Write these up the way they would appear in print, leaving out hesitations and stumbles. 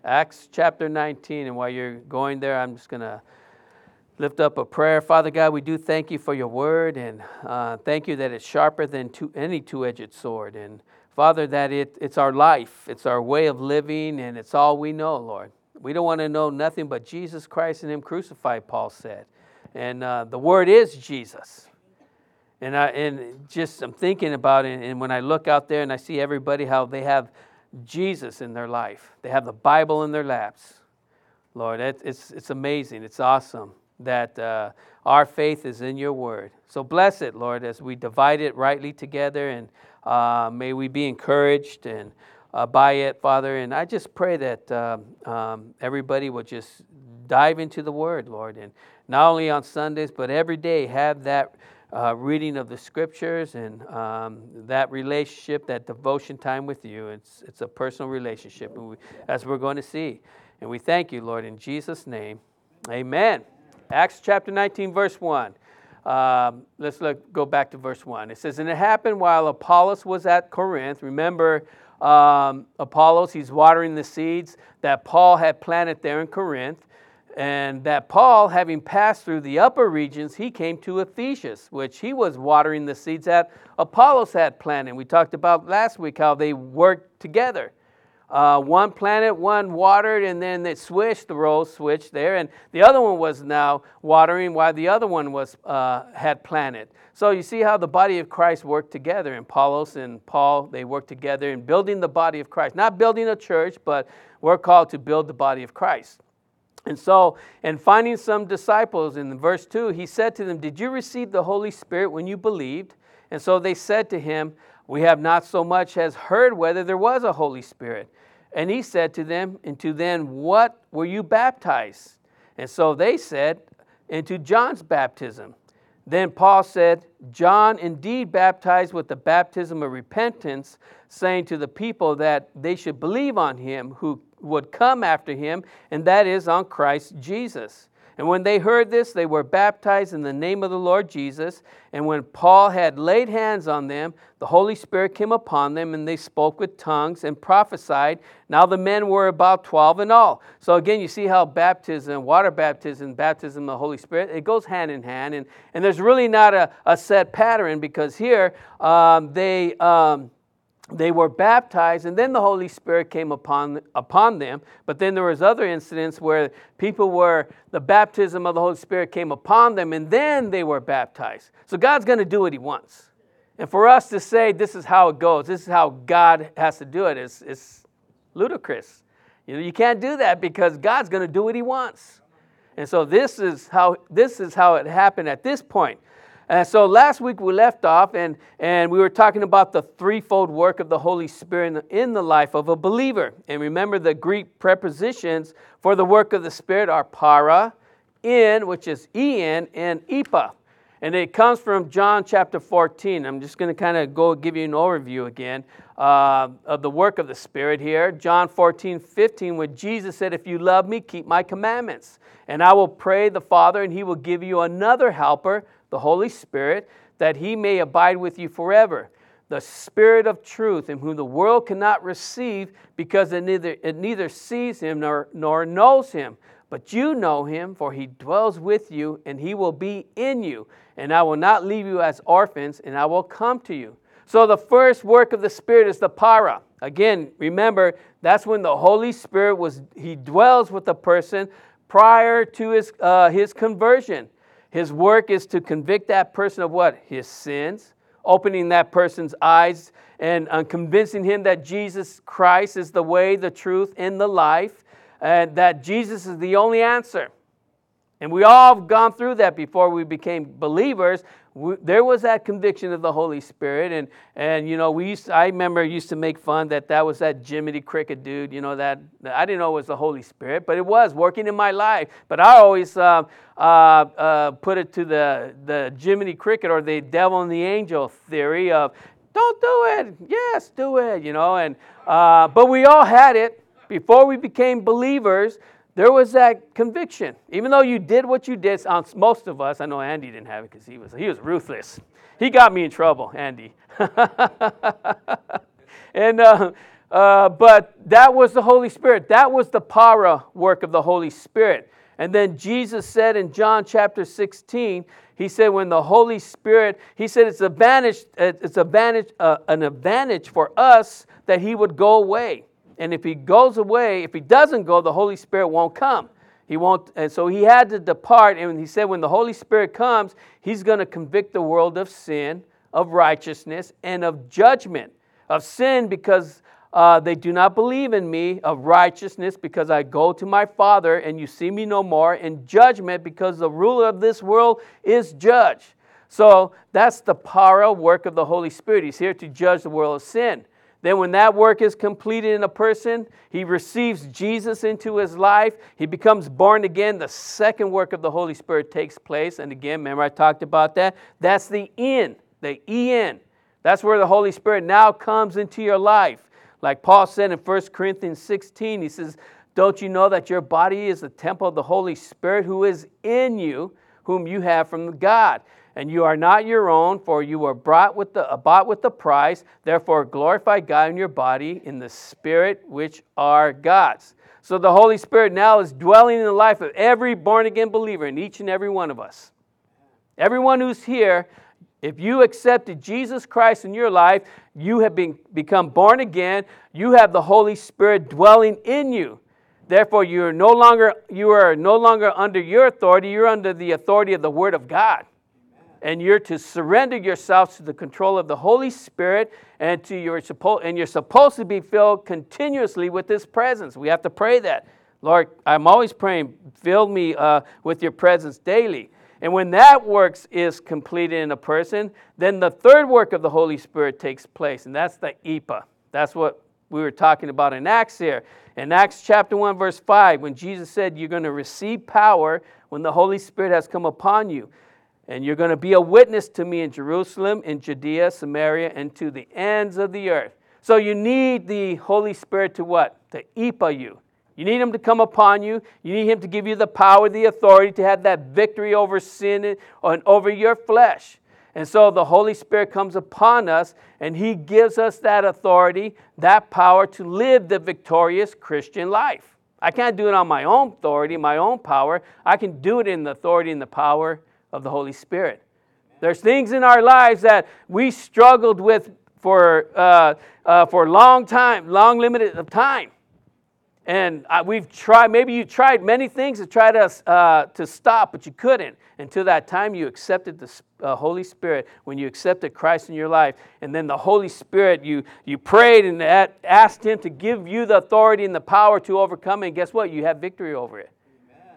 Acts chapter 19. And while you're going there, I'm just going to lift up a prayer. Father God, we do thank you for your word, and thank you that it's sharper than any two-edged sword. And Father, that it's our life, it's our way of living, and it's all we know, Lord. We don't want to know nothing but Jesus Christ and Him crucified, Paul said. And the word is Jesus. And I'm thinking about it, and when I look out there and I see everybody, how they have Jesus in their life. They have the Bible in their laps. Lord, it's amazing. It's awesome that our faith is in your word. So bless it, Lord, as we divide it rightly together, and may we be encouraged and by it, Father. And I just pray that everybody will just dive into the word, Lord, and not only on Sundays, but every day have that reading of the scriptures and that relationship, that devotion time with you. It's a personal relationship, as we're going to see. And we thank you, Lord, in Jesus' name. Amen. Acts chapter 19, verse 1. Let's go back to verse 1. It says, "And it happened while Apollos was at Corinth." Remember, Apollos, he's watering the seeds that Paul had planted there in Corinth. And that Paul, having passed through the upper regions, he came to Ephesus, which he was watering the seeds that Apollos had planted. We talked about last week how they worked together. One planted, one watered, and then they switched, the roles switched there. And the other one was now watering while the other one was had planted. So you see how the body of Christ worked together. And Apollos and Paul, they worked together in building the body of Christ. Not building a church, but we're called to build the body of Christ. And so, in finding some disciples, in verse 2, he said to them, "Did you receive the Holy Spirit when you believed?" And so they said to him, "We have not so much as heard whether there was a Holy Spirit." And he said to them, "Into then what were you baptized?" And so they said, "Into John's baptism." Then Paul said, "John indeed baptized with the baptism of repentance, saying to the people that they should believe on him who would come after him, and that is on Christ Jesus." And when they heard this, they were baptized in the name of the Lord Jesus. And when Paul had laid hands on them, the Holy Spirit came upon them, and they spoke with tongues and prophesied. Now the men were about 12 in all. So again, you see how baptism, water baptism, baptism of the Holy Spirit, it goes hand in hand. And there's really not a set pattern, because here they were baptized, and then the Holy Spirit came upon them. But then there was other incidents where the baptism of the Holy Spirit came upon them, and then they were baptized. So God's going to do what He wants. And for us to say this is how it goes, this is how God has to do it, is ludicrous. You can't do that, because God's going to do what He wants. And so this is how it happened at this point. And so last week we left off, and we were talking about the threefold work of the Holy Spirit in the life of a believer. And remember, the Greek prepositions for the work of the Spirit are para, in, which is en, and epa. And it comes from John chapter 14. I'm just going to kind of give you an overview again of the work of the Spirit here. John 14:15, where Jesus said, "If you love me, keep my commandments. And I will pray the Father, and He will give you another helper, the Holy Spirit, that He may abide with you forever. The Spirit of truth, in whom the world cannot receive, because it neither sees Him nor knows Him. But you know Him, for He dwells with you, and He will be in you. And I will not leave you as orphans, and I will come to you." So the first work of the Spirit is the para. Again, remember, that's when the Holy Spirit He dwells with a person prior to his conversion. His work is to convict that person of what? His sins, opening that person's eyes and convincing him that Jesus Christ is the way, the truth, and the life, and that Jesus is the only answer. And we all have gone through that before we became believers. There was that conviction of the Holy Spirit, and you know, I remember I used to make fun that was that Jiminy Cricket dude, you know, that I didn't know it was the Holy Spirit, but it was working in my life. But I always put it to the Jiminy Cricket, or the devil and the angel theory of, don't do it, yes, do it, you know. And but we all had it before we became believers. There was that conviction. Even though you did what you did, most of us, I know Andy didn't have it because he was ruthless. He got me in trouble, Andy. And But that was the Holy Spirit. That was the power work of the Holy Spirit. And then Jesus said in John chapter 16, he said when the Holy Spirit, he said it's an advantage for us that he would go away. And if he goes away, if he doesn't go, the Holy Spirit won't come. He won't, and so he had to depart. And he said when the Holy Spirit comes, he's going to convict the world of sin, of righteousness, and of judgment. Of sin because they do not believe in me, of righteousness because I go to my Father and you see me no more, and judgment because the ruler of this world is judged. So that's the power work of the Holy Spirit. He's here to judge the world of sin. Then when that work is completed in a person, he receives Jesus into his life. He becomes born again. The second work of the Holy Spirit takes place. And again, remember I talked about that. That's the in, the E-N. That's where the Holy Spirit now comes into your life. Like Paul said in 1 Corinthians 16, he says, don't you know that your body is the temple of the Holy Spirit who is in you, whom you have from God? And you are not your own, for you were bought with the price. Therefore glorify God in your body, in the Spirit which are God's. So the Holy Spirit now is dwelling in the life of every born-again believer, in each and every one of us. Everyone who's here, if you accepted Jesus Christ in your life, you have become born again. You have the Holy Spirit dwelling in you. Therefore, you are no longer under your authority. You're under the authority of the Word of God. And you're to surrender yourselves to the control of the Holy Spirit, and you're supposed to be filled continuously with His presence. We have to pray that. Lord, I'm always praying, fill me with your presence daily. And when that work is completed in a person, then the third work of the Holy Spirit takes place, and that's the Epa. That's what we were talking about in Acts here. In Acts chapter 1, verse 5, when Jesus said, you're going to receive power when the Holy Spirit has come upon you. And you're going to be a witness to me in Jerusalem, in Judea, Samaria, and to the ends of the earth. So you need the Holy Spirit to what? To Epa you. You need Him to come upon you. You need Him to give you the power, the authority to have that victory over sin and over your flesh. And so the Holy Spirit comes upon us, and He gives us that authority, that power to live the victorious Christian life. I can't do it on my own authority, my own power. I can do it in the authority and the power of the Holy Spirit. There's things in our lives that we struggled with for long limited of time. And we've tried, maybe you tried many things to try to stop, but you couldn't until that time you accepted the Holy Spirit, when you accepted Christ in your life. And then the Holy Spirit, you prayed and asked Him to give you the authority and the power to overcome it. And guess what? You have victory over it. Amen.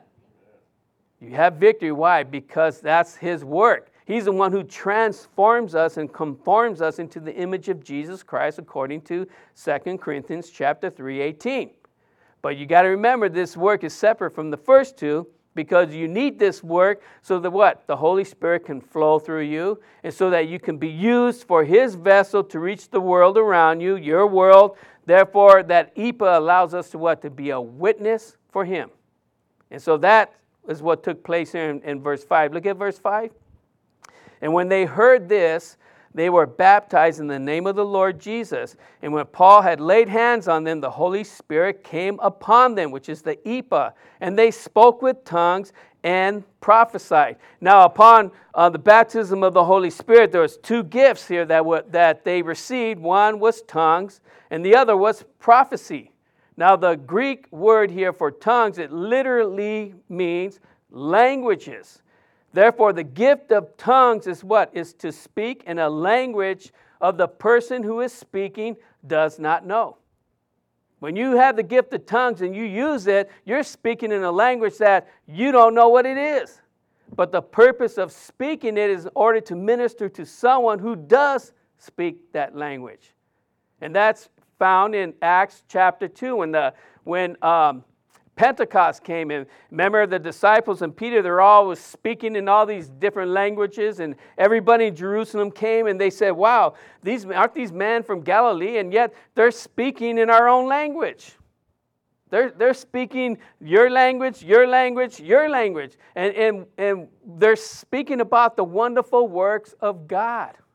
You have victory. Why? Because that's His work. He's the one who transforms us and conforms us into the image of Jesus Christ, according to 2 Corinthians chapter 3:18. But you got to remember, this work is separate from the first two, because you need this work so that what? The Holy Spirit can flow through you, and so that you can be used for His vessel to reach the world around you, your world. Therefore, that Epa allows us to what? To be a witness for Him. And so that is what took place here in verse 5. Look at verse 5. And when they heard this, they were baptized in the name of the Lord Jesus. And when Paul had laid hands on them, the Holy Spirit came upon them, which is the Epa. And they spoke with tongues and prophesied. Now, upon the baptism of the Holy Spirit, there was two gifts here that they received. One was tongues, and the other was prophecy. Now, the Greek word here for tongues, it literally means languages. Therefore, the gift of tongues is what? Is to speak in a language of the person who is speaking does not know. When you have the gift of tongues and you use it, you're speaking in a language that you don't know what it is. But the purpose of speaking it is in order to minister to someone who does speak that language. And that's found in Acts chapter 2 when Pentecost came in. Remember the disciples and Peter, they're always speaking in all these different languages, and everybody in Jerusalem came and they said, wow, aren't these men from Galilee? And yet they're speaking in our own language. They're speaking your language, your language, your language. And they're speaking about the wonderful works of God.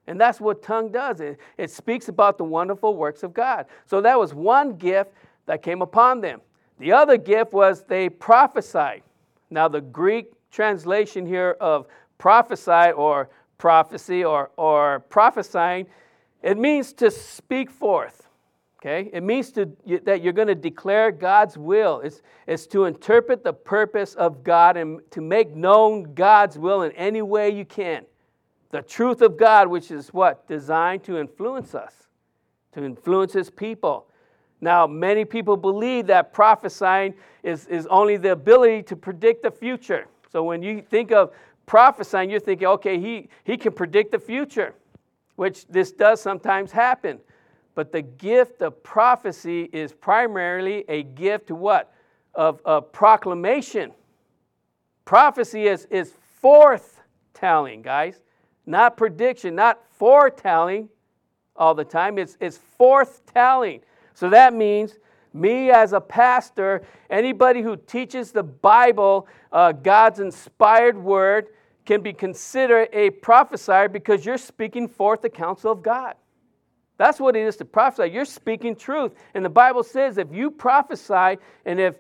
And that's what tongue does. It speaks about the wonderful works of God. So that was one gift that came upon them. The other gift was they prophesied. Now the Greek translation here of prophesy or prophecy or prophesying, it means to speak forth. Okay? It means that you're going to declare God's will. It's to interpret the purpose of God and to make known God's will in any way you can. The truth of God, which is what? Designed to influence us, to influence His people. Now, many people believe that prophesying is only the ability to predict the future. So when you think of prophesying, you're thinking, okay, he can predict the future, which this does sometimes happen. But the gift of prophecy is primarily a gift to what? Of proclamation. Prophecy is foretelling, guys. Not prediction, not foretelling all the time. It's foretelling. So that means me as a pastor, anybody who teaches the Bible, God's inspired word, can be considered a prophesier because you're speaking forth the counsel of God. That's what it is to prophesy. You're speaking truth. And the Bible says if you prophesy and if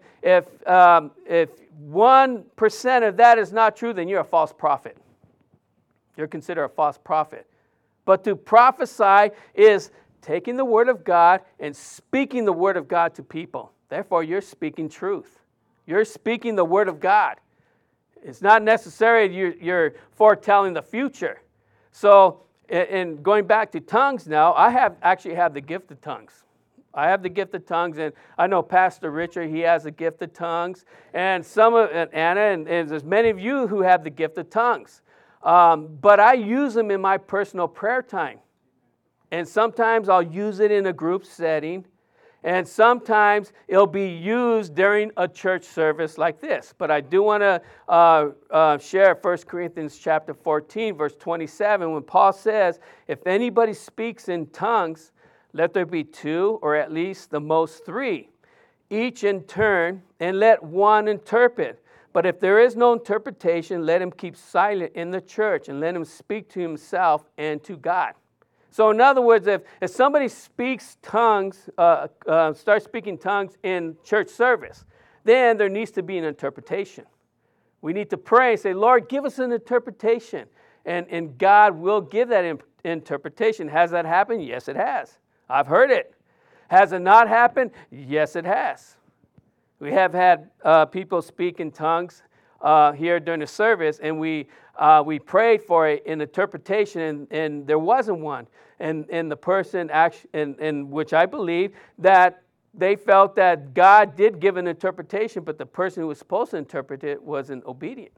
1% of that is not true, then you're a false prophet. You're considered a false prophet. But to prophesy is taking the word of God and speaking the word of God to people. Therefore, you're speaking truth. You're speaking the word of God. It's not necessary you're foretelling the future. So, and going back to tongues now, I actually have the gift of tongues. I have the gift of tongues, and I know Pastor Richard, he has the gift of tongues, and Anna, and there's many of you who have the gift of tongues. But I use them in my personal prayer time. And sometimes I'll use it in a group setting. And sometimes it'll be used during a church service like this. But I do want to share 1 Corinthians chapter 14, verse 27, when Paul says, if anybody speaks in tongues, let there be 2 or at least the most 3, each in turn, and let one interpret. But if there is no interpretation, let him keep silent in the church and let him speak to himself and to God. So in other words, if somebody speaks tongues, starts speaking tongues in church service, then there needs to be an interpretation. We need to pray and say, Lord, give us an interpretation. And God will give that interpretation. Has that happened? Yes, it has. I've heard it. Has it not happened? Yes, it has. We have had people speak in tongues here during the service, and we prayed for an interpretation, and there wasn't one. And the person actually, and which I believe that they felt that God did give an interpretation, but the person who was supposed to interpret it wasn't obedient.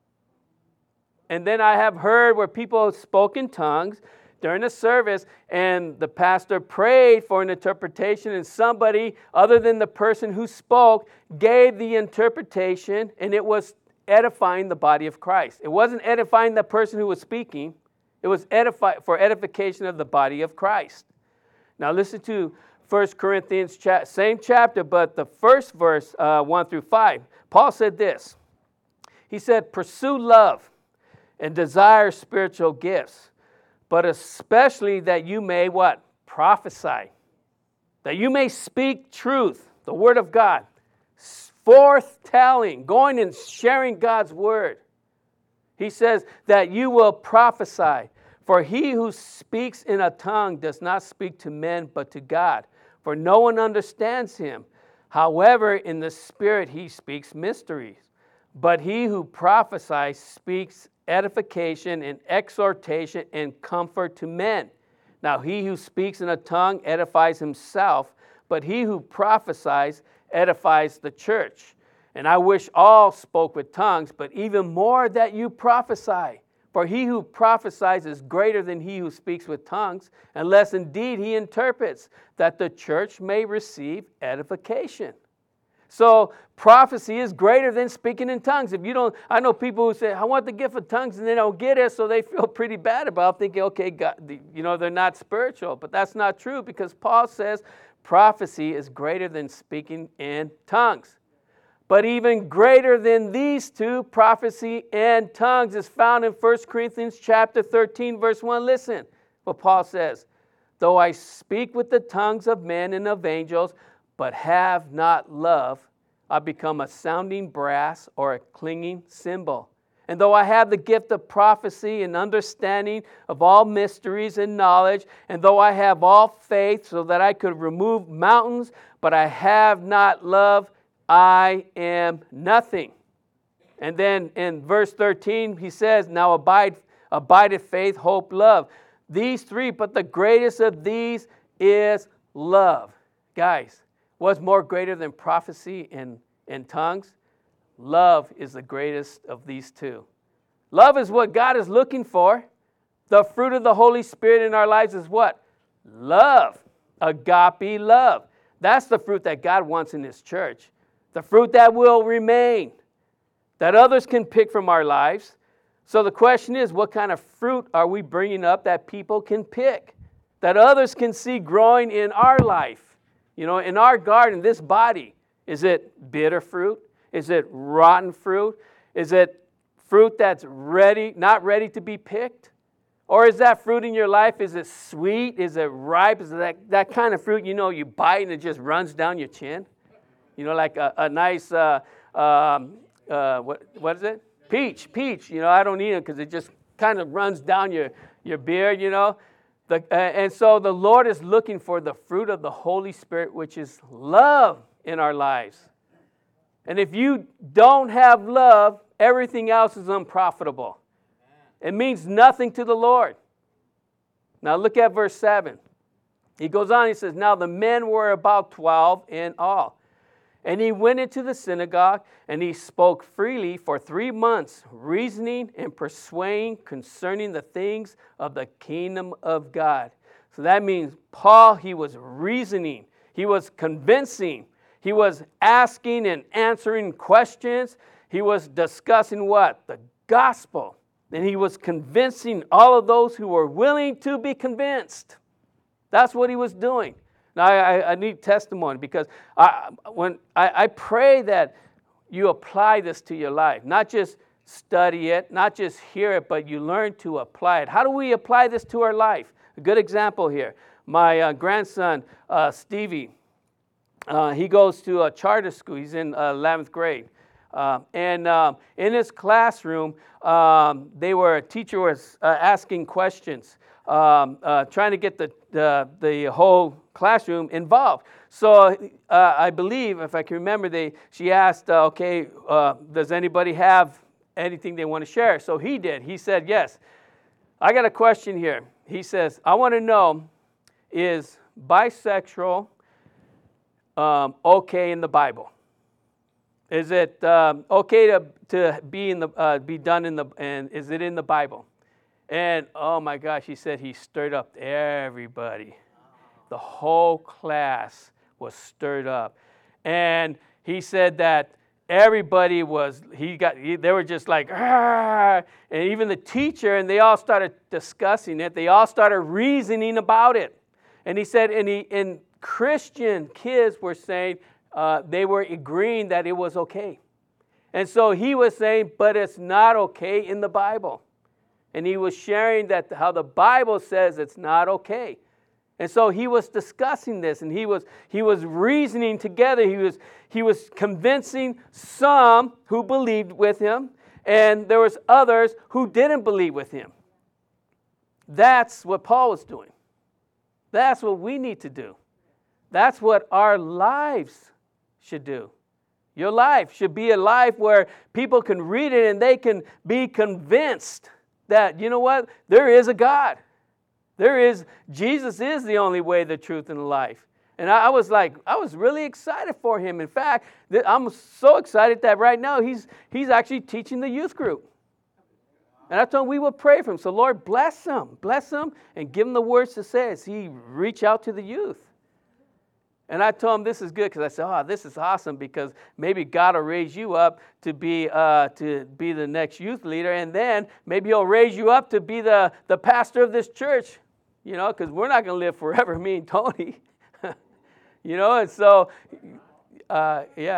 And then I have heard where people spoke in tongues during the service, and the pastor prayed for an interpretation, and somebody other than the person who spoke gave the interpretation, and it was edifying the body of Christ. It wasn't edifying the person who was speaking. It was for edification of the body of Christ. Now listen to 1 Corinthians, same chapter, but the first verse, 1 through 5. Paul said this. He said, pursue love and desire spiritual gifts, but especially that you may what? Prophesy. That you may speak truth, the word of God. Foretelling, going and sharing God's word. He says that you will prophesy. For he who speaks in a tongue does not speak to men but to God. For no one understands him. However, in the Spirit he speaks mysteries. But he who prophesies speaks edification and exhortation and comfort to men. Now he who speaks in a tongue edifies himself, but he who prophesies edifies the church. And I wish all spoke with tongues, but even more that you prophesy. For he who prophesies is greater than he who speaks with tongues, unless indeed he interprets, that the church may receive edification. So prophecy is greater than speaking in tongues. If you don't, I know people who say, I want the gift of tongues, and they don't get it, so they feel pretty bad about it, thinking, okay, God, they're not spiritual. But that's not true, because Paul says prophecy is greater than speaking in tongues. But even greater than these two, prophecy and tongues, is found in 1 Corinthians chapter 13, verse 1. Listen, what Paul says. Though I speak with the tongues of men and of angels, but have not love, I become a sounding brass or a clanging cymbal. And though I have the gift of prophecy and understanding of all mysteries and knowledge, and though I have all faith so that I could remove mountains, but I have not love, I am nothing. And then in verse 13, he says, now abideth faith, hope, love. These three, but the greatest of these is love. Guys, what's more greater than prophecy and tongues? Love is the greatest of these two. Love is what God is looking for. The fruit of the Holy Spirit in our lives is what? Love. Agape love. That's the fruit that God wants in His church. The fruit that will remain, that others can pick from our lives. So the question is, what kind of fruit are we bringing up that people can pick, that others can see growing in our life? You know, in our garden, this body. Is it bitter fruit? Is it rotten fruit? Is it fruit that's not ready to be picked? Or is that fruit in your life, is it sweet? Is it ripe? Is it that kind of fruit, you know, you bite and it just runs down your chin? You know, like a nice, what is it? Peach. You know, I don't eat it because it just kind of runs down your beard, you know. And so the Lord is looking for the fruit of the Holy Spirit, which is love in our lives. And if you don't have love, everything else is unprofitable. It means nothing to the Lord. Now look at verse 7. He goes on, he says, now the men were about 12 in all. And he went into the synagogue, and he spoke freely for 3 months, reasoning and persuading concerning the things of the kingdom of God. So that means Paul, he was reasoning. He was convincing. He was asking and answering questions. He was discussing what? The gospel. And he was convincing all of those who were willing to be convinced. That's what he was doing. Now, I need testimony because I pray that you apply this to your life. Not just study it, not just hear it, but you learn to apply it. How do we apply this to our life? A good example here. My grandson, Stevie, he goes to a charter school. He's in 11th grade. And in his classroom, a teacher was asking questions, trying to get the whole classroom involved. So I believe, if I can remember, she asked, does anybody have anything they want to share? So he did. He said, yes. I got a question here. He says, I want to know, is bisexual okay in the Bible? Is it okay to be done in the, and is it in the Bible? And oh my gosh, he said he stirred up everybody. The whole class was stirred up. And he said that everybody they were just like, and even the teacher, and they all started discussing it. They all started reasoning about it. And he said, and Christian kids were saying, they were agreeing that it was okay. And so he was saying, but it's not okay in the Bible. And he was sharing that how the Bible says it's not okay. And so he was discussing this, and he was reasoning together. He was convincing some who believed with him, and there was others who didn't believe with him. That's what Paul was doing. That's what we need to do. That's what our lives should do. Your life should be a life where people can read it and they can be convinced that, you know what, there is a God. Jesus is the only way, the truth, and the life. And I was really excited for him. In fact, I'm so excited that right now he's actually teaching the youth group. And I told him we would pray for him. So Lord, bless him, and give him the words to say as he reach out to the youth. And I told him this is good because I said, this is awesome because maybe God will raise you up to be the next youth leader, and then maybe he'll raise you up to be the pastor of this church, you know, because we're not going to live forever, me and Tony. You know, and so, you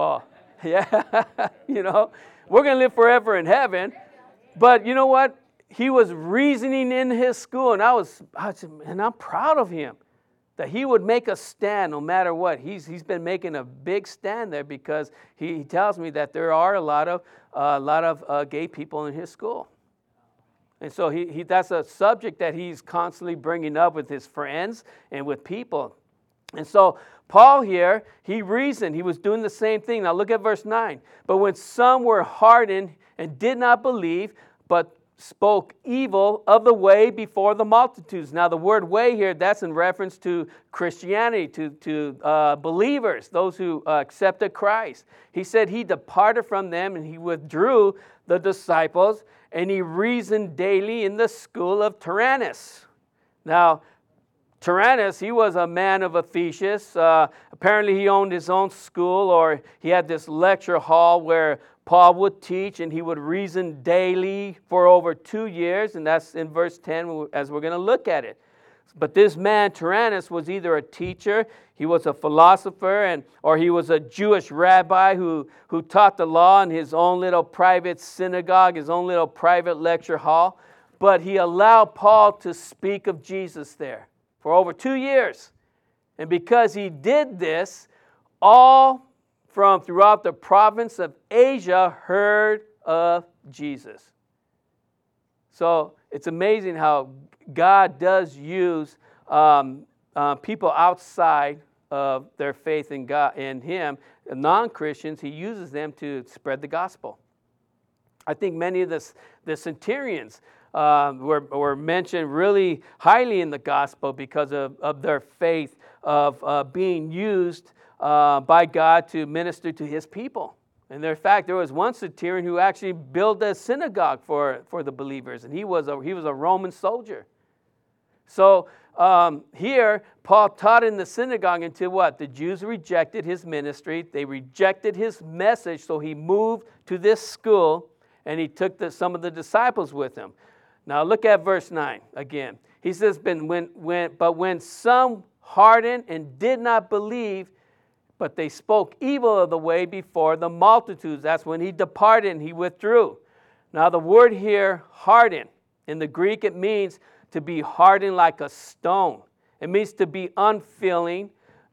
know, we're going to live forever in heaven. But you know what? he was reasoning in his school, and I'm proud of him that he would make a stand no matter what. He's been making a big stand there because he tells me that there are a lot of gay people in his school. And so that's a subject that he's constantly bringing up with his friends and with people. And so Paul here, he reasoned. He was doing the same thing. Now look at verse 9. But when some were hardened and did not believe, but spoke evil of the way before the multitudes. Now the word way here, that's in reference to Christianity, to believers, those who accepted Christ. He said he departed from them and he withdrew the disciples and he reasoned daily in the school of Tyrannus. Now, Tyrannus, he was a man of Ephesus. Apparently he owned his own school, or he had this lecture hall where Paul would teach and he would reason daily for over 2 years, and that's in verse 10 as we're going to look at it. But this man, Tyrannus, was either a teacher, he was a philosopher, or he was a Jewish rabbi who taught the law in his own little private synagogue, his own little private lecture hall. But he allowed Paul to speak of Jesus there for over 2 years. And because he did this, all from throughout the province of Asia heard of Jesus. So it's amazing how God does use people outside of their faith in God, in Him, non-Christians. He uses them to spread the gospel. I think many of the centurions were mentioned really highly in the gospel because of their faith of being used by God to minister to His people. And in fact, there was one centurion who actually built a synagogue for the believers, and he was a Roman soldier. So here, Paul taught in the synagogue until what? The Jews rejected his ministry. They rejected his message, so he moved to this school, and he took some of the disciples with him. Now look at verse 9 again. He says, but when some hardened and did not believe, but they spoke evil of the way before the multitudes. That's when he departed and he withdrew. Now the word here, hardened, in the Greek it means to be hardened like a stone. It means to be unfeeling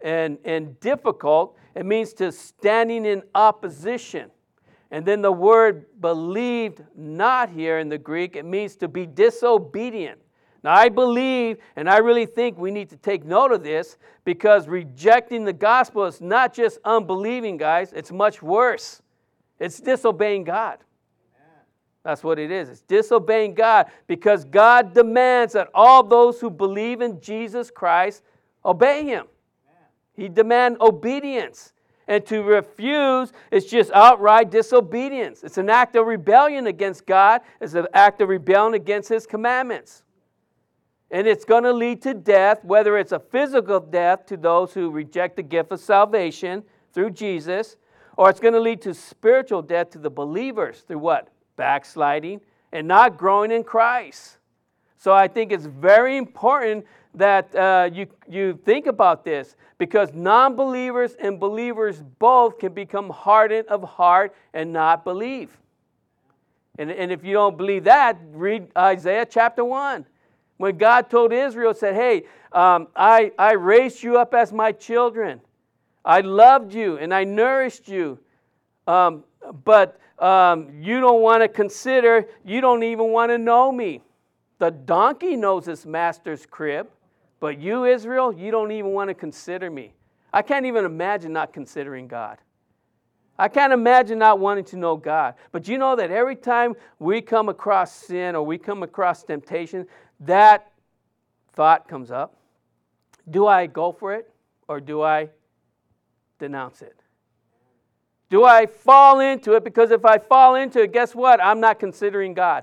and difficult. It means to standing in opposition. And then the word believed not here in the Greek, it means to be disobedient. Now I believe and I really think we need to take note of this, because rejecting the gospel is not just unbelieving, guys. It's much worse. It's disobeying God. That's what it is. It's disobeying God, because God demands that all those who believe in Jesus Christ obey Him. He demands obedience. And to refuse is just outright disobedience. It's an act of rebellion against God. It's an act of rebellion against His commandments. And it's going to lead to death, whether it's a physical death to those who reject the gift of salvation through Jesus, or it's going to lead to spiritual death to the believers through what? Backsliding and not growing in Christ. So I think it's very important that you think about this, because non-believers and believers both can become hardened of heart and not believe. And if you don't believe that, read Isaiah chapter 1. When God told Israel, said, hey, I raised you up as my children. I loved you and I nourished you. But you don't want to consider, you don't even want to know me. The donkey knows his master's crib, but you, Israel, you don't even want to consider me. I can't even imagine not considering God. I can't imagine not wanting to know God. But you know that every time we come across sin or we come across temptation, that thought comes up. Do I go for it or do I denounce it? Do I fall into it? Because if I fall into it, guess what? I'm not considering God.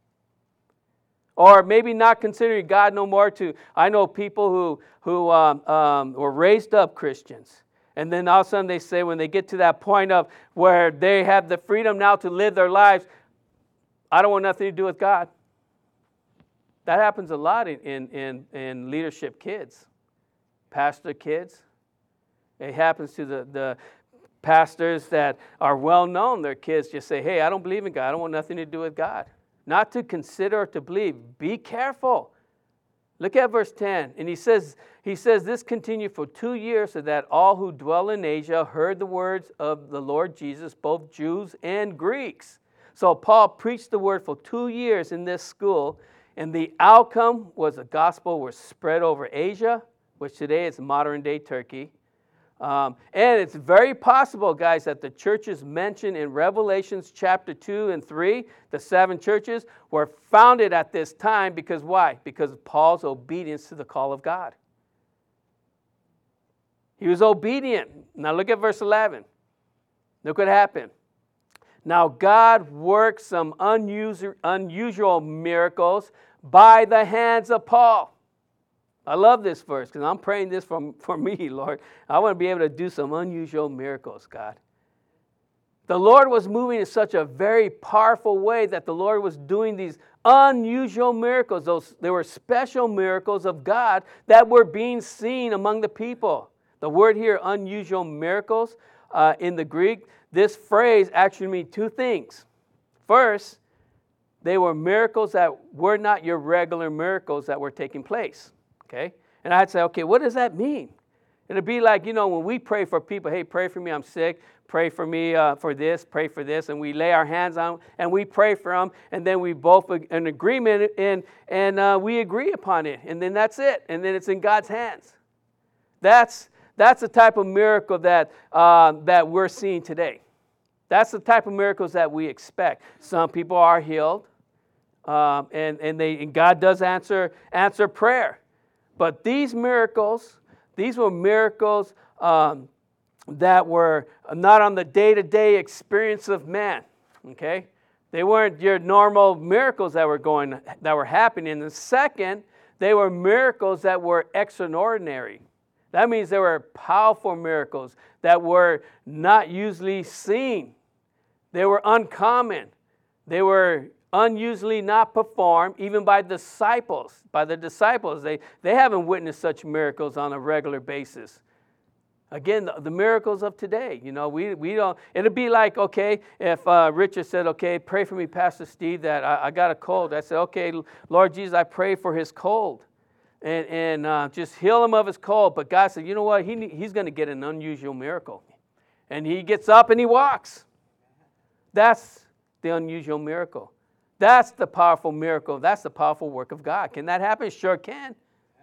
Or maybe not considering God no more. I know people who were raised up Christians. And then all of a sudden they say, when they get to that point of where they have the freedom now to live their lives, I don't want nothing to do with God. That happens a lot in leadership kids, pastor kids. It happens to the pastors that are well known. Their kids just say, hey, I don't believe in God. I don't want nothing to do with God. not to consider or to believe. Be careful. Look at verse 10. And he says, this continued for 2 years, so that all who dwell in Asia heard the words of the Lord Jesus, both Jews and Greeks. So Paul preached the word for 2 years in this school, and the outcome was the gospel was spread over Asia, which today is modern-day Turkey. And it's very possible, guys, that the churches mentioned in Revelations chapter 2 and 3, the 7 churches, were founded at this time because why? Because of Paul's obedience to the call of God. He was obedient. Now look at verse 11. Look what happened. Now God worked some unusual miracles by the hands of Paul. I love this verse because I'm praying this for me, Lord. I want to be able to do some unusual miracles, God. The Lord was moving in such a very powerful way that the Lord was doing these unusual miracles. They were special miracles of God that were being seen among the people. The word here, unusual miracles, in the Greek, this phrase actually means 2 things. First, they were miracles that were not your regular miracles that were taking place. Okay? And I'd say, okay, what does that mean? It'd be like, when we pray for people, hey, pray for me, I'm sick, pray for me for this, pray for this, and we lay our hands on them, and we pray for them, and then we both in agreement, and we agree upon it, and then that's it, and then it's in God's hands. That's the type of miracle that we're seeing today. That's the type of miracles that we expect. Some people are healed, and God does answer prayer. But these miracles, these were miracles that were not on the day-to-day experience of man. Okay, they weren't your normal miracles that were happening. And the second, they were miracles that were extraordinary. That means they were powerful miracles that were not usually seen. They were uncommon. They were unusually not performed even by disciples. By the disciples, they haven't witnessed such miracles on a regular basis. Again, the miracles of today, we don't. It'd be like, okay, if Richard said, okay, pray for me, Pastor Steve, that I got a cold. I said, okay, Lord Jesus, I pray for his cold, and just heal him of his cold. But God said, you know what? He's going to get an unusual miracle, and he gets up and he walks. That's the unusual miracle. That's the powerful miracle. That's the powerful work of God. Can that happen? Sure can.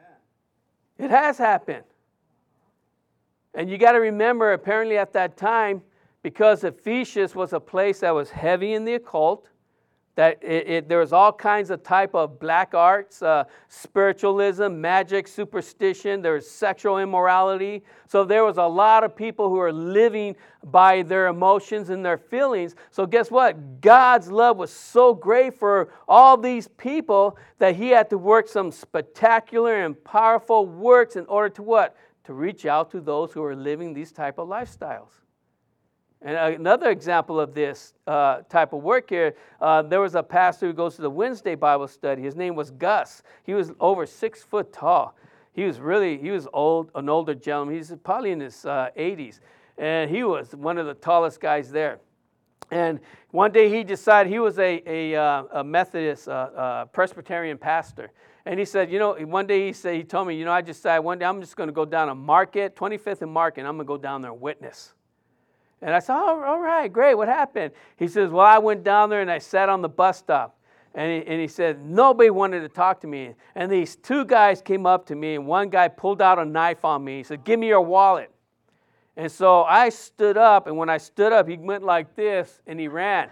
It has happened. And you got to remember, apparently at that time, because Ephesus was a place that was heavy in the occult, that there was all kinds of type of black arts, spiritualism, magic, superstition. There was sexual immorality. So there was a lot of people who were living by their emotions and their feelings. So guess what? God's love was so great for all these people that he had to work some spectacular and powerful works in order to what? To reach out to those who are living these type of lifestyles. And another example of this type of work here, there was a pastor who goes to the Wednesday Bible study. His name was Gus. He was over 6 foot tall. He was old, an older gentleman. He's probably in his 80s. And he was one of the tallest guys there. And one day he decided, he was a Methodist Presbyterian pastor. And he said, one day he told me, I decided one day I'm just going to go down to Market, 25th and Market, and I'm going to go down there and witness. And I said, oh, all right, great, what happened? He says, well, I went down there and I sat on the bus stop. And he said, nobody wanted to talk to me. And these 2 guys came up to me, and one guy pulled out a knife on me. He said, give me your wallet. And so I stood up, and when I stood up, he went like this, and he ran.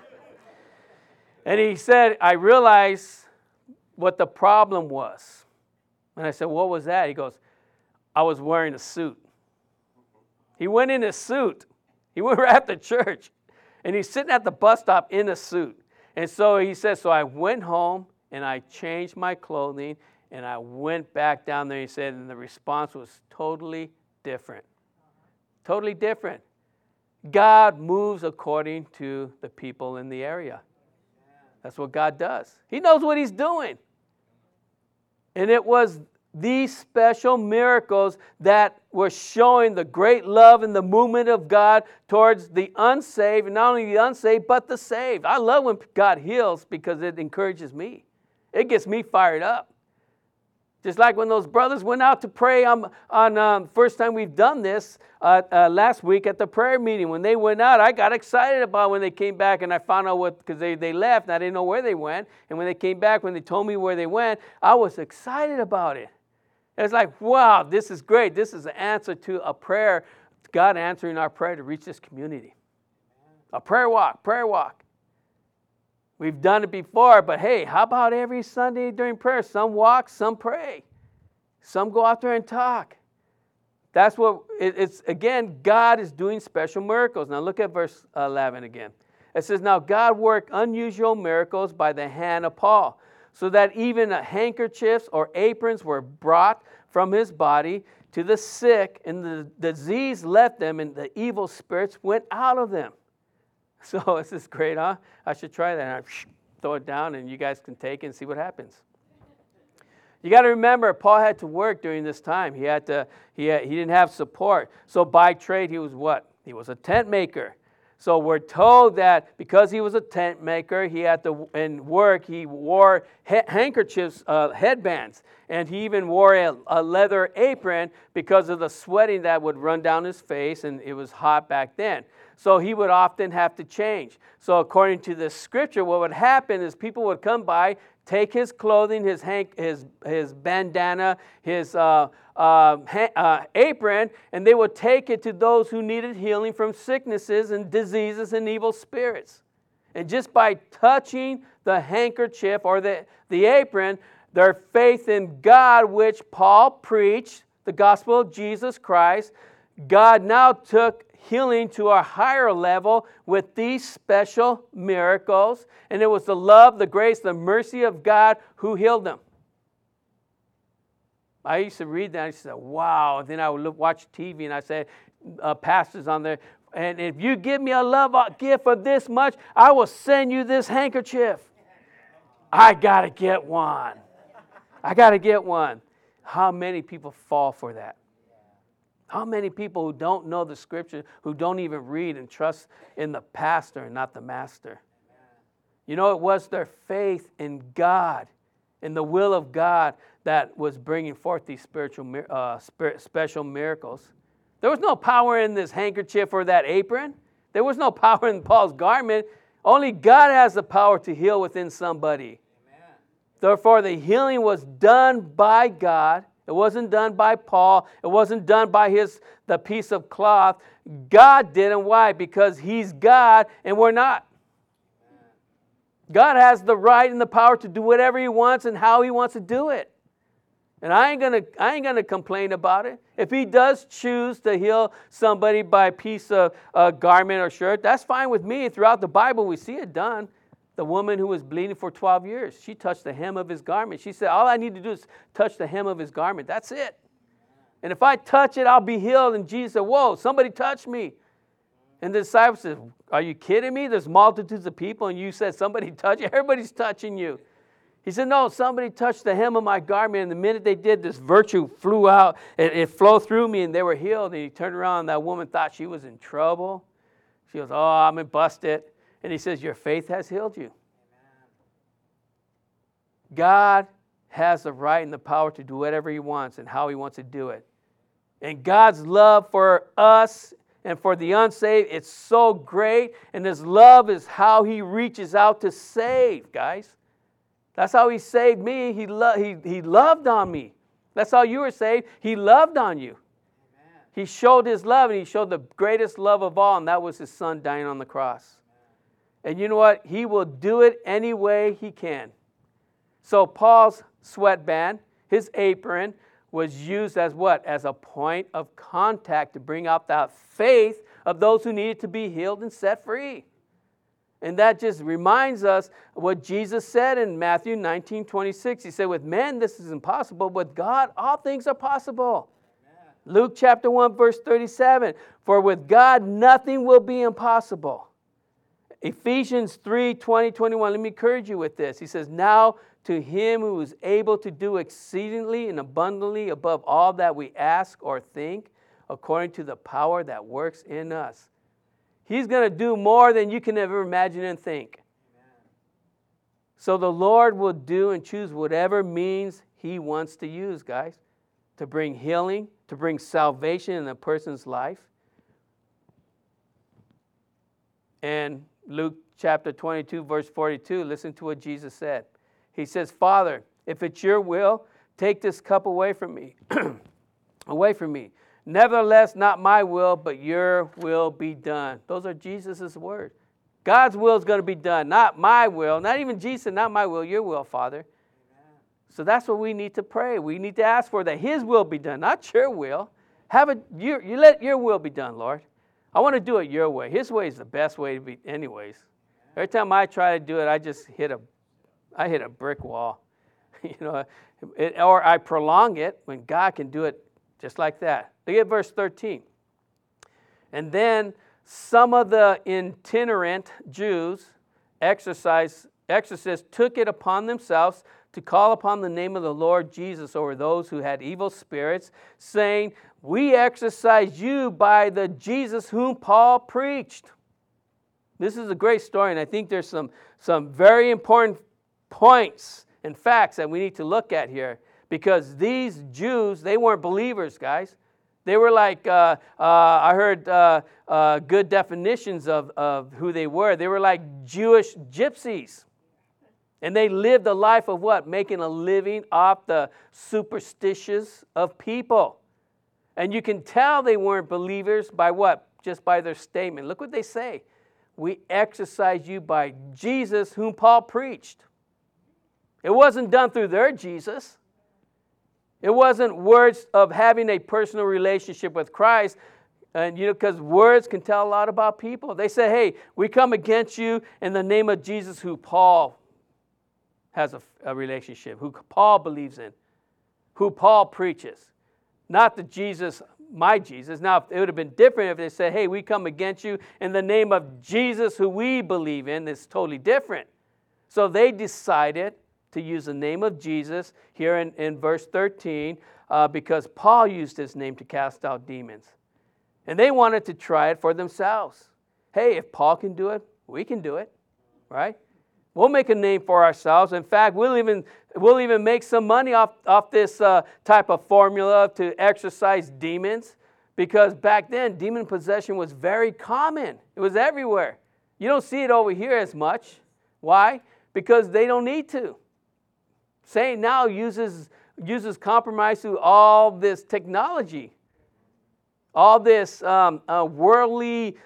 And he said, I realized what the problem was. And I said, what was that? He goes, I was wearing a suit. He went in a suit. He went right after church, and he's sitting at the bus stop in a suit. And so he says, so I went home, and I changed my clothing, and I went back down there. He said, and the response was totally different. Totally different. God moves according to the people in the area. That's what God does. He knows what he's doing. And it was these special miracles that were showing the great love and the movement of God towards the unsaved, and not only the unsaved, but the saved. I love when God heals because it encourages me. It gets me fired up. Just like when those brothers went out to pray on first time we've done this last week at the prayer meeting. When they went out, I got excited about when they came back, and I found out because they left and I didn't know where they went. And when they came back, when they told me where they went, I was excited about it. It's like, wow, this is great. This is an answer to a prayer, God answering our prayer to reach this community. A prayer walk. We've done it before, but hey, how about every Sunday during prayer? Some walk, some pray. Some go out there and talk. That's what it's again, God is doing special miracles. Now look at verse 11 again. It says, now God worked unusual miracles by the hand of Paul, so that even handkerchiefs or aprons were brought from his body to the sick, and the disease left them, and the evil spirits went out of them. So this is great, huh? I should try that. Throw it down, and you guys can take it and see what happens. You got to remember, Paul had to work during this time. He didn't have support. So by trade, he was what? He was a tent maker. So we're told that because he was a tent maker, he had to, in work, he wore handkerchiefs, headbands, and he even wore a leather apron because of the sweating that would run down his face, and it was hot back then. So he would often have to change. So according to the scripture, what would happen is people would come by, take his clothing, his bandana, his apron, and they would take it to those who needed healing from sicknesses and diseases and evil spirits. And just by touching the handkerchief or the apron, their faith in God, which Paul preached, the gospel of Jesus Christ, God now took healing to a higher level with these special miracles. And it was the love, the grace, the mercy of God who healed them. I used to read that and I said, wow. And then I would watch TV and I said, pastors on there, and if you give me a love gift for this much, I will send you this handkerchief. I got to get one. How many people fall for that? How many people who don't know the scripture, who don't even read and trust in the pastor and not the master? You know, it was their faith in God, in the will of God, that was bringing forth these special miracles. There was no power in this handkerchief or that apron. There was no power in Paul's garment. Only God has the power to heal within somebody. Amen. Therefore, the healing was done by God. It wasn't done by Paul. It wasn't done by the piece of cloth. God did. And why? Because He's God and we're not. God has the right and the power to do whatever He wants and how He wants to do it. And I ain't gonna complain about it. If He does choose to heal somebody by a piece of garment or shirt, that's fine with me. Throughout the Bible, we see it done. The woman who was bleeding for 12 years, she touched the hem of His garment. She said, all I need to do is touch the hem of His garment. That's it. And if I touch it, I'll be healed. And Jesus said, whoa, somebody touched me. And the disciples said, are you kidding me? There's multitudes of people, and you said somebody touched you. Everybody's touching you. He said, no, somebody touched the hem of my garment, and the minute they did, this virtue flew out. It flowed through me, and they were healed. And He turned around, and that woman thought she was in trouble. She goes, oh, I'm busted. And He says, your faith has healed you. Amen. God has the right and the power to do whatever He wants and how He wants to do it. And God's love for us and for the unsaved, it's so great. And His love is how He reaches out to save, guys. That's how He saved me. He loved on me. That's how you were saved. He loved on you. Amen. He showed His love, and He showed the greatest love of all, and that was His Son dying on the cross. And you know what? He will do it any way He can. So Paul's sweatband, his apron, was used as what? As a point of contact to bring out that faith of those who needed to be healed and set free. And that just reminds us what Jesus said in Matthew 19:26. He said, with men this is impossible, but with God all things are possible. Amen. Luke chapter 1 verse 37. For with God nothing will be impossible. Ephesians 3:20, 21. Let me encourage you with this. He says, now to him who is able to do exceedingly and abundantly above all that we ask or think, according to the power that works in us. He's going to do more than you can ever imagine and think. So the Lord will do and choose whatever means he wants to use, guys, to bring healing, to bring salvation in a person's life. And Luke chapter 22, verse 42, listen to what Jesus said. He says, Father, if it's your will, take this cup away from me. Away from me. Nevertheless, not my will, but your will be done. Those are Jesus' words. God's will is going to be done, not my will. Not even Jesus, not my will, your will, Father. Amen. So that's what we need to pray. We need to ask for that his will be done, not your will. You let your will be done, Lord. I want to do it your way. His way is the best way to be anyways. Every time I try to do it, I just hit a brick wall. Or I prolong it when God can do it just like that. Look at verse 13. And then some of the itinerant Jews, exorcists, took it upon themselves to call upon the name of the Lord Jesus over those who had evil spirits, saying, we exorcise you by the Jesus whom Paul preached. This is a great story, and I think there's some very important points and facts that we need to look at here, because these Jews, they weren't believers, guys. They were like, I heard good definitions of who they were. They were like Jewish gypsies. And they lived a life of what? Making a living off the superstitions of people. And you can tell they weren't believers by what? Just by their statement. Look what they say. We exorcise you by Jesus whom Paul preached. It wasn't done through their Jesus. It wasn't words of having a personal relationship with Christ. And because words can tell a lot about people. They say, hey, we come against you in the name of Jesus who Paul has a relationship, who Paul believes in, who Paul preaches. Not the Jesus, my Jesus. Now, it would have been different if they said, hey, we come against you in the name of Jesus who we believe in. It's totally different. So they decided to use the name of Jesus here in verse 13 because Paul used his name to cast out demons. And they wanted to try it for themselves. Hey, if Paul can do it, we can do it, right? We'll make a name for ourselves. In fact, we'll even make some money off this type of formula to exorcise demons, because back then demon possession was very common. It was everywhere. You don't see it over here as much. Why? Because they don't need to. Satan now uses compromise through all this technology, all this worldly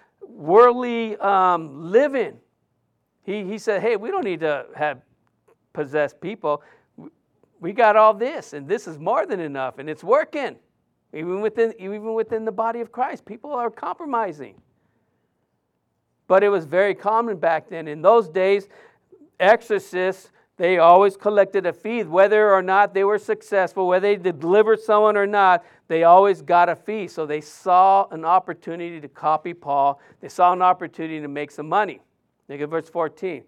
living. He said, hey, we don't need to have possessed people. We got all this, and this is more than enough, and it's working. Even within the body of Christ, people are compromising. But it was very common back then. In those days, exorcists, they always collected a fee. Whether or not they were successful, whether they delivered someone or not, they always got a fee. So they saw an opportunity to copy Paul. They saw an opportunity to make some money. Look at verse 14.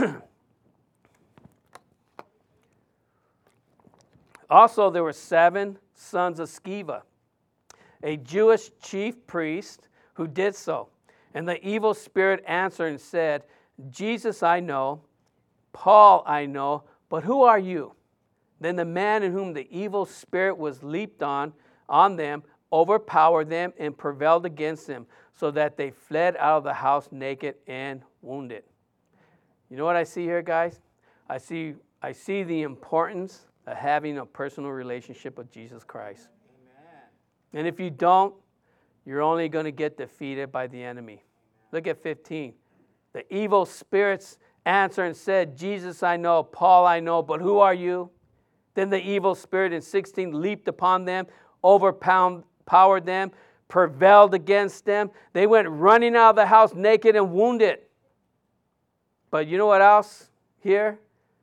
Also, there were 7 sons of Sceva, a Jewish chief priest, who did so. And the evil spirit answered and said, Jesus I know, Paul I know, but who are you? Then the man in whom the evil spirit was leaped on them, overpowered them, and prevailed against them, so that they fled out of the house naked and wounded. You know what I see here, guys? I see the importance of having a personal relationship with Jesus Christ. Amen. And if you don't, you're only going to get defeated by the enemy. Look at 15. The evil spirits answered and said, Jesus I know, Paul I know, but who are you? Then the evil spirit in 16 leaped upon them, overpowered them, prevailed against them. They went running out of the house naked and wounded. But you know what else here?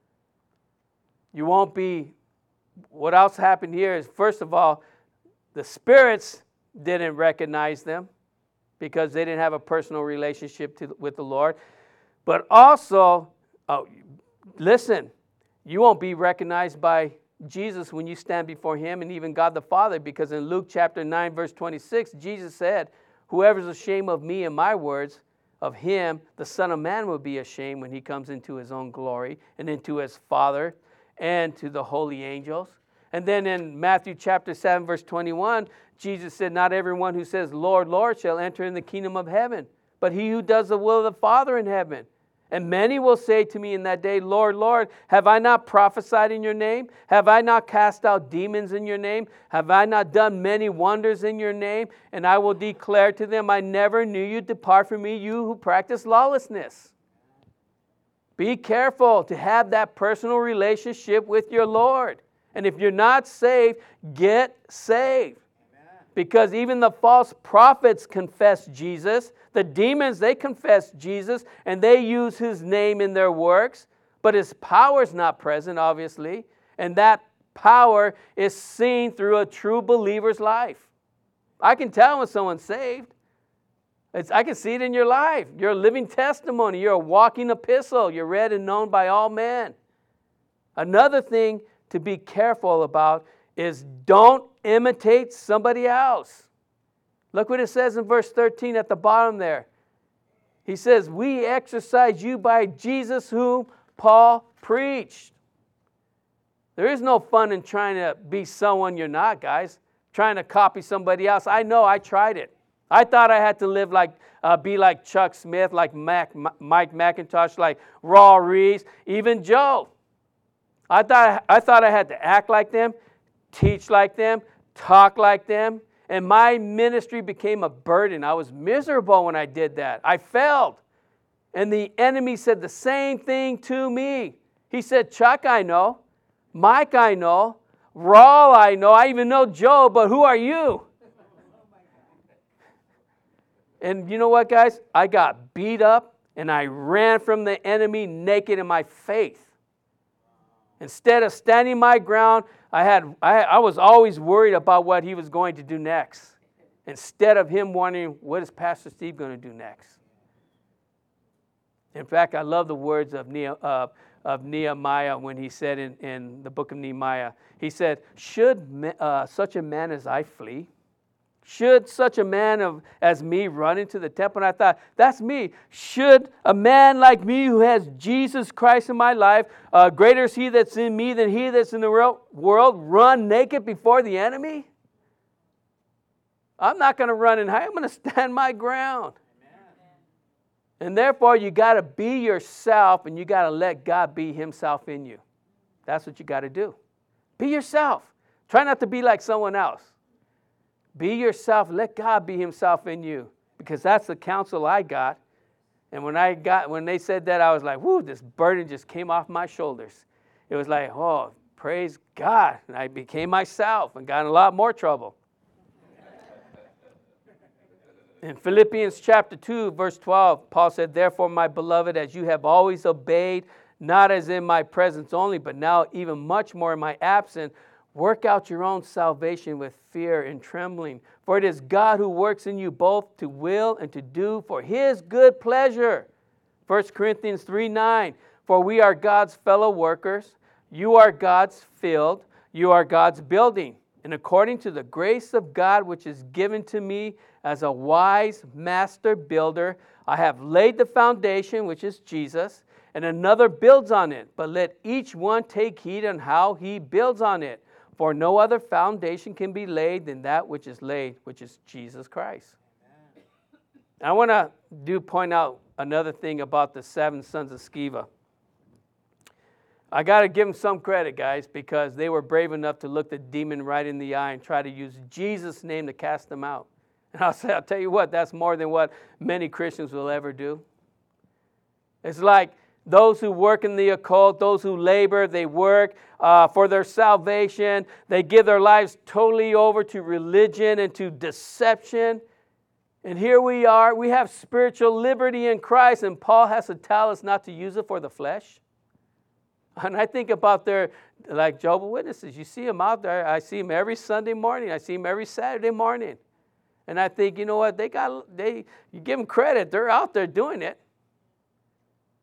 What else happened here is, first of all, the spirits didn't recognize them because they didn't have a personal relationship with the Lord. But also, listen, you won't be recognized by Jesus when you stand before him and even God the Father, because in Luke chapter 9, verse 26, Jesus said, whoever's ashamed of me and my words, of him, the Son of Man will be ashamed when he comes into his own glory and into his Father and to the holy angels. And then in Matthew chapter 7, verse 21, Jesus said, not everyone who says, Lord, Lord, shall enter in the kingdom of heaven, but he who does the will of the Father in heaven. And many will say to me in that day, Lord, Lord, have I not prophesied in your name? Have I not cast out demons in your name? Have I not done many wonders in your name? And I will declare to them, I never knew you. Depart from me, you who practice lawlessness. Be careful to have that personal relationship with your Lord. And if you're not saved, get saved. Because even the false prophets confess Jesus. The demons, they confess Jesus, and they use his name in their works. But his power is not present, obviously. And that power is seen through a true believer's life. I can tell when someone's saved. I can see it in your life. You're a living testimony. You're a walking epistle. You're read and known by all men. Another thing to be careful about is don't imitate somebody else. Look what it says in verse 13 at the bottom there. He says, we exercise you by Jesus whom Paul preached. There is no fun in trying to be someone you're not, guys. Trying to copy somebody else. I know, I tried it. I thought I had to be like Chuck Smith, like Mike McIntosh, like Raul Reeves, even Joe. I thought I had to act like them, teach like them, talk like them, and my ministry became a burden. I was miserable when I did that. I failed. And the enemy said the same thing to me. He said, Chuck, I know. Mike, I know. Raul, I know. I even know Joe, but who are you? And you know what, guys? I got beat up, and I ran from the enemy naked in my faith. Instead of standing my ground, I was always worried about what he was going to do next, instead of him wondering, what is Pastor Steve going to do next? In fact, I love the words of Nehemiah when he said in the book of Nehemiah, he said, should such a man as I flee? Should such a man as me run into the temple? And I thought, that's me. Should a man like me who has Jesus Christ in my life, greater is he that's in me than he that's in the world, run naked before the enemy? I'm not going to run and hide. I'm going to stand my ground. Amen. And therefore, you got to be yourself, and you got to let God be himself in you. That's what you got to do. Be yourself. Try not to be like someone else. Be yourself. Let God be himself in you, because that's the counsel I got. And when they said that, I was like, whoo, this burden just came off my shoulders. It was like, oh, praise God. And I became myself and got in a lot more trouble. In Philippians chapter 2, verse 12, Paul said, therefore, my beloved, as you have always obeyed, not as in my presence only, but now even much more in my absence, work out your own salvation with fear and trembling. For it is God who works in you both to will and to do for his good pleasure. 1 Corinthians 3:9, for we are God's fellow workers. You are God's field. You are God's building. And according to the grace of God which is given to me as a wise master builder, I have laid the foundation, which is Jesus, and another builds on it. But let each one take heed on how he builds on it. For no other foundation can be laid than that which is laid, which is Jesus Christ. Amen. I want to point out another thing about the 7 sons of Sceva. I got to give them some credit, guys, because they were brave enough to look the demon right in the eye and try to use Jesus' name to cast them out. And I'll tell you what, that's more than what many Christians will ever do. It's like those who work in the occult, those who labor, they work for their salvation. They give their lives totally over to religion and to deception. And here we are. We have spiritual liberty in Christ, and Paul has to tell us not to use it for the flesh. And I think about like Jehovah's Witnesses. You see them out there. I see them every Sunday morning. I see them every Saturday morning. And I think, you know what? You give them credit. They're out there doing it.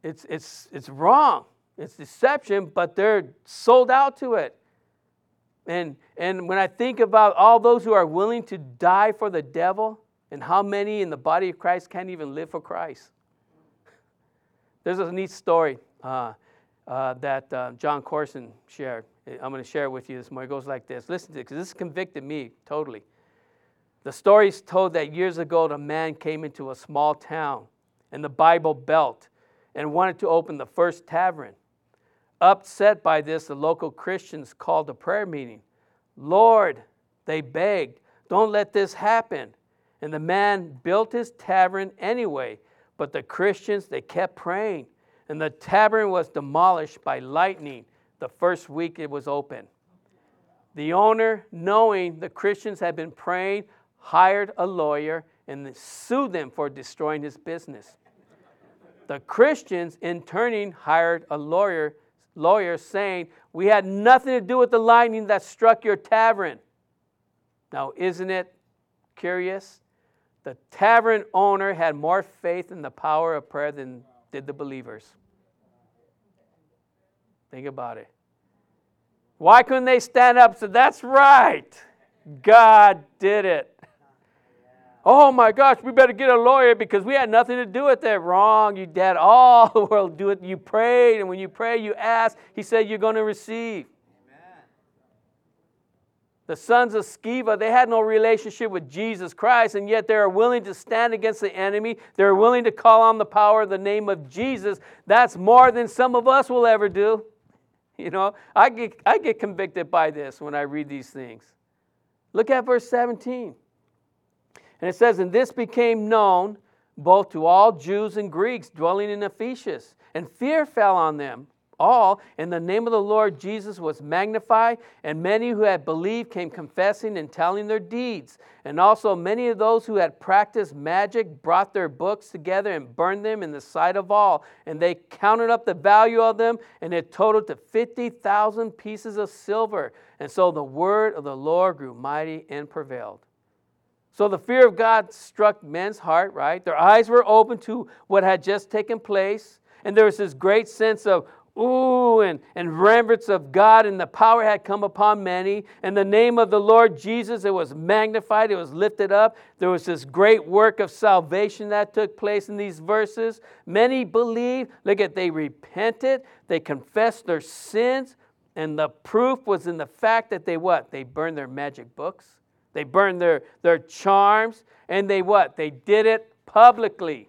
it's wrong. It's deception, but they're sold out to it. And when I think about all those who are willing to die for the devil, and how many in the body of Christ can't even live for Christ. There's a neat story that John Corson shared. I'm going to share it with you this morning. It goes like this. Listen to it, because this convicted me totally. The story is told that years ago, a man came into a small town in the Bible Belt and wanted to open the first tavern. Upset by this, the local Christians called a prayer meeting. Lord, they begged, don't let this happen. And the man built his tavern anyway. But the Christians, they kept praying. And the tavern was demolished by lightning the first week it was open. The owner, knowing the Christians had been praying, hired a lawyer and sued them for destroying his business. The Christians, in turning, hired a lawyer saying, we had nothing to do with the lightning that struck your tavern. Now, isn't it curious? The tavern owner had more faith in the power of prayer than did the believers. Think about it. Why couldn't they stand up and say, that's right, God did it? Oh my gosh, we better get a lawyer because we had nothing to do with it. Wrong, you had all the world do it. You prayed, and when you pray, you ask. He said you're going to receive. Amen. The sons of Sceva, they had no relationship with Jesus Christ, and yet they are willing to stand against the enemy. They're willing to call on the power of the name of Jesus. That's more than some of us will ever do. You know, I get convicted by this when I read these things. Look at verse 17. And it says, and this became known both to all Jews and Greeks dwelling in Ephesus. And fear fell on them all, and the name of the Lord Jesus was magnified, and many who had believed came confessing and telling their deeds. And also many of those who had practiced magic brought their books together and burned them in the sight of all. And they counted up the value of them, and it totaled to 50,000 pieces of silver. And so the word of the Lord grew mighty and prevailed. So the fear of God struck men's heart, right? Their eyes were open to what had just taken place. And there was this great sense of, and reverence of God, and the power had come upon many. And the name of the Lord Jesus, it was magnified, it was lifted up. There was this great work of salvation that took place in these verses. Many believed. They repented, they confessed their sins, and the proof was in the fact that they burned their magic books. They burned their charms, and they did it publicly.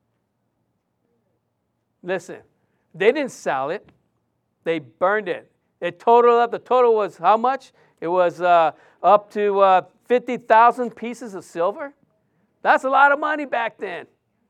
Listen, they didn't sell it. They burned it. It totaled up. The total was how much? It was up to 50,000 pieces of silver. That's a lot of money back then.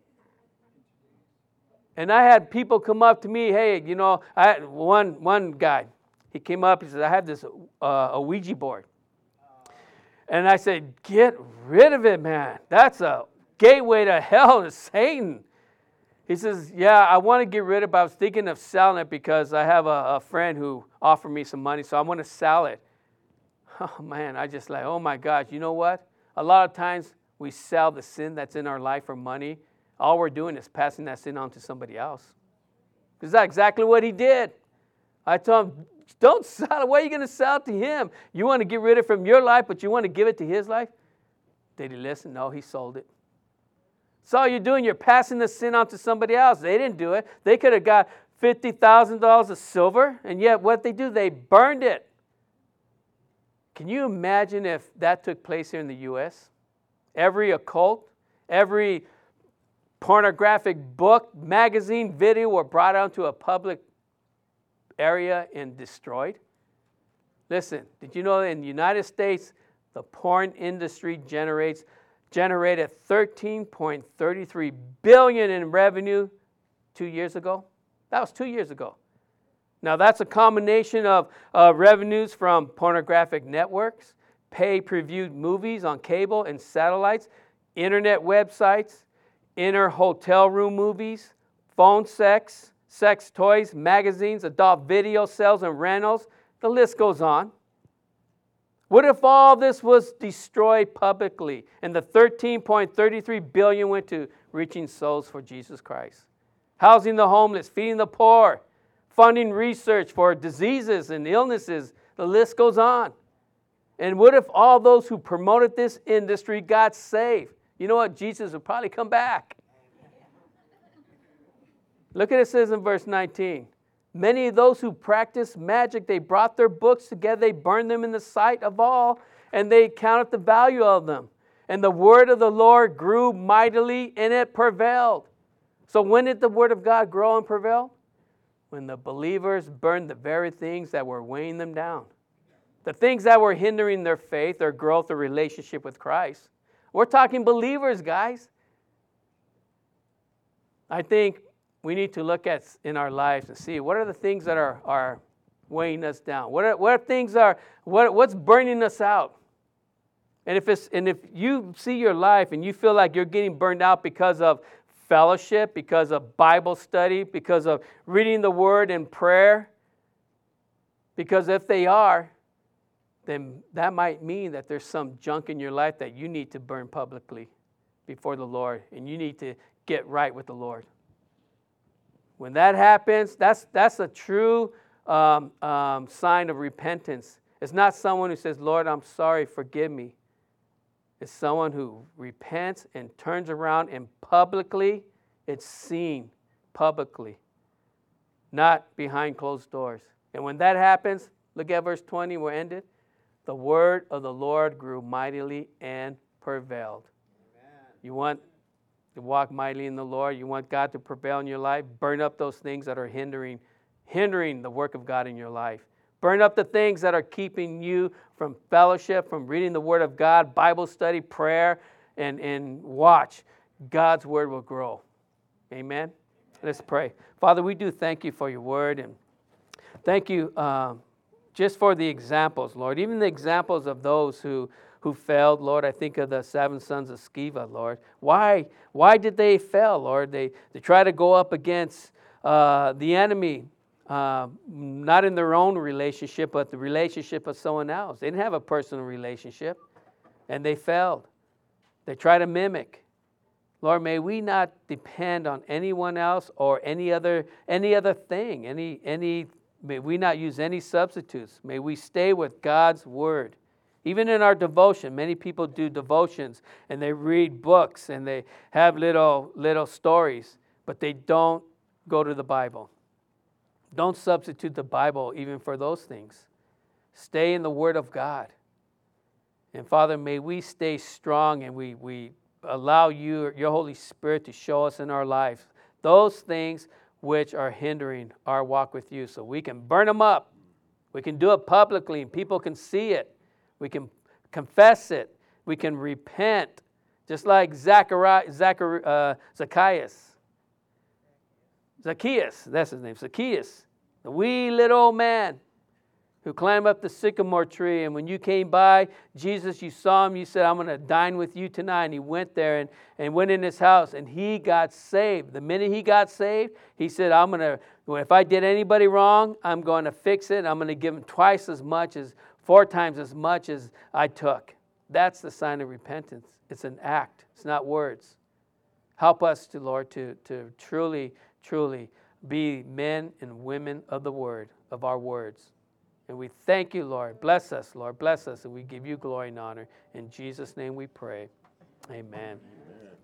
And I had people come up to me, hey, I had one guy. He came up, he said, I have this a Ouija board. And I said, get rid of it, man. That's a gateway to hell, to Satan. He says, yeah, I want to get rid of it, but I was thinking of selling it because I have a friend who offered me some money, so I want to sell it. Oh, man, I just oh, my gosh, you know what? A lot of times we sell the sin that's in our life for money. All we're doing is passing that sin on to somebody else. Is that exactly what he did? I told him, don't sell it. Why are you going to sell it to him? You want to get rid of it from your life, but you want to give it to his life? Did he listen? No, he sold it. So all you're doing, you're passing the sin on to somebody else. They didn't do it. They could have got $50,000 of silver, and yet what they do, they burned it. Can you imagine if that took place here in the U.S.? Every occult, every pornographic book, magazine, video were brought out to a public area and destroyed. Listen, did you know that in the United States, the porn industry generated $13.33 billion in revenue 2 years ago? That was 2 years ago. Now that's a combination of revenues from pornographic networks, pay-per-view movies on cable and satellites, internet websites, inter-hotel room movies, phone sex toys, magazines, adult video sales and rentals. The list goes on. What if all this was destroyed publicly and the $13.33 billion went to reaching souls for Jesus Christ? housing the homeless, feeding the poor, funding research for diseases and illnesses. The list goes on. And what if all those who promoted this industry got saved? You know what? Jesus would probably come back. Look at it says in verse 19. Many of those who practiced magic, they brought their books together, they burned them in the sight of all, and they counted the value of them. And the word of the Lord grew mightily, and it prevailed. So when did the word of God grow and prevail? When the believers burned the very things that were weighing them down. The things that were hindering their faith, their growth, their relationship with Christ. We're talking believers, guys. I think we need to look at in our lives and see what are the things that are weighing us down. What's burning us out? And if you see your life and you feel like you're getting burned out because of fellowship, because of Bible study, because of reading the Word and prayer, because if they are, then that might mean that there's some junk in your life that you need to burn publicly before the Lord, and you need to get right with the Lord. When that happens, that's a true sign of repentance. It's not someone who says, Lord, I'm sorry, forgive me. It's someone who repents and turns around and publicly, it's seen publicly, not behind closed doors. And when that happens, look at verse 20, we're ended. The word of the Lord grew mightily and prevailed. Amen. You want to walk mightily in the Lord? You want God to prevail in your life? Burn up those things that are hindering the work of God in your life. Burn up the things that are keeping you from fellowship, from reading the Word of God, Bible study, prayer, and watch. God's Word will grow. Amen? Let's pray. Father, we do thank you for your Word, and thank you just for the examples, Lord. Even the examples of those who failed, Lord. I think of the 7 sons of Sceva, Lord. Why did they fail, Lord? They try to go up against the enemy, not in their own relationship, but the relationship of someone else. They didn't have a personal relationship, and they failed. They try to mimic. Lord, may we not depend on anyone else or any other thing. May we not use any substitutes. May we stay with God's Word. Even in our devotion, many people do devotions and they read books and they have little stories, but they don't go to the Bible. Don't substitute the Bible even for those things. Stay in the Word of God. And Father, may we stay strong and we allow your Holy Spirit to show us in our lives those things which are hindering our walk with you, so we can burn them up. We can do it publicly and people can see it. We can confess it. We can repent, just like Zacchaeus, that's his name, Zacchaeus, the wee little old man who climbed up the sycamore tree. And when you came by, Jesus, you saw him, you said, I'm going to dine with you tonight. And he went there and went in his house and he got saved. The minute he got saved, he said, if I did anybody wrong, I'm going to fix it. I'm going to give him 4 times as much as I took. That's the sign of repentance. It's an act. It's not words. Help us, Lord, to truly, truly be men and women of the Word, of our words. And we thank you, Lord. Bless us, Lord. Bless us, and we give you glory and honor. In Jesus' name we pray. Amen.